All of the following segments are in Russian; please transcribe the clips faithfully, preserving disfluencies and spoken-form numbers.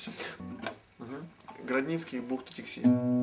Угу. Градницкий, бухта Тикси.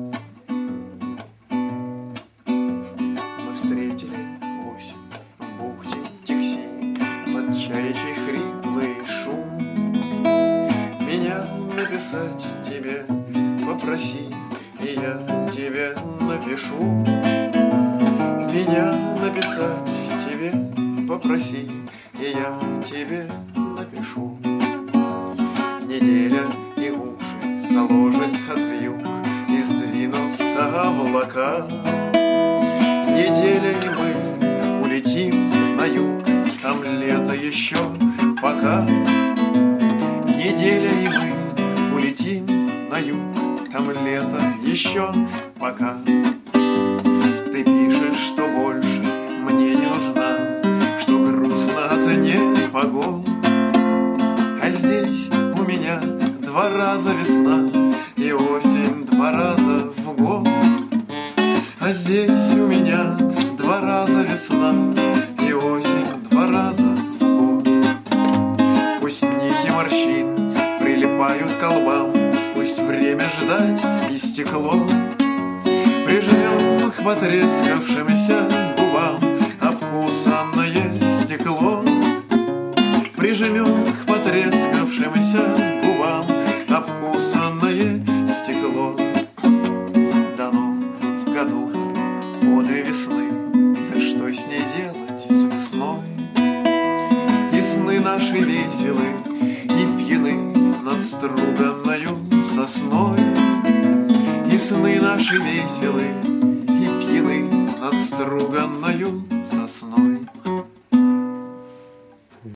Мы встретили осень в бухте Тикси под чаячий хриплый шум. Меня написать тебе попроси, и я тебе напишу. Меня написать тебе попроси, и я тебе напишу. Неделя и уши заложит от вьюг, и сдвинутся облака. Неделя, и мы улетим на юг, там лето еще пока. Неделя, и мы улетим на юг, там лето еще пока. Ты пишешь, что больше мне не нужна, что грустно от непогод. А здесь у меня два раза весна и осень два раза в год. А здесь у меня два раза весна и осень два раза в год. Пусть нити морщин прилипают к лбам, пусть время ждать истекло. Прижмем к потрескавшимся губам обкусанное стекло. Прижмем к потрескавшимся губам обкусанное стекло. Дано в году поды весны, да что с ней делать, с весной? И сны наши веселы и пьяны над струганною сосной. И сны наши веселы